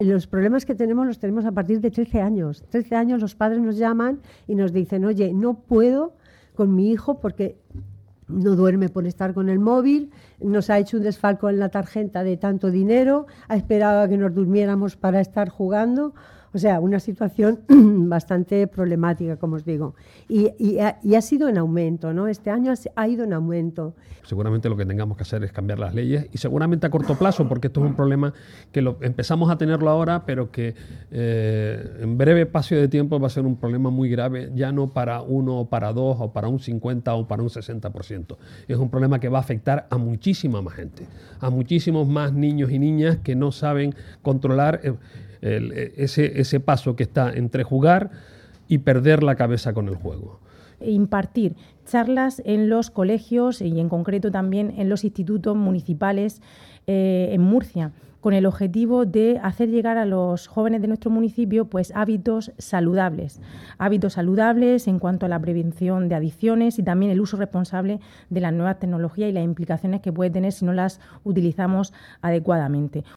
Los problemas que tenemos los tenemos a partir de 13 años. 13 años los padres nos llaman y nos dicen, oye, no puedo con mi hijo porque no duerme por estar con el móvil, nos ha hecho un desfalco en la tarjeta de tanto dinero, ha esperado a que nos durmiéramos para estar jugando. O sea, una situación bastante problemática, como os digo. Y ha sido en aumento, ¿no? Este año ha ido en aumento. Seguramente lo que tengamos que hacer es cambiar las leyes y seguramente a corto plazo, porque esto es un problema que empezamos a tenerlo ahora, pero que en breve espacio de tiempo va a ser un problema muy grave, ya no para uno o para dos o para un 50 o para un 60%. Es un problema que va a afectar a muchísima más gente, a muchísimos más niños y niñas que no saben controlar ese paso que está entre jugar y perder la cabeza con el juego. Impartir charlas en los colegios y en concreto también en los institutos municipales en Murcia, con el objetivo de hacer llegar a los jóvenes de nuestro municipio pues hábitos saludables en cuanto a la prevención de adicciones y también el uso responsable de las nuevas tecnologías y las implicaciones que puede tener si no las utilizamos adecuadamente.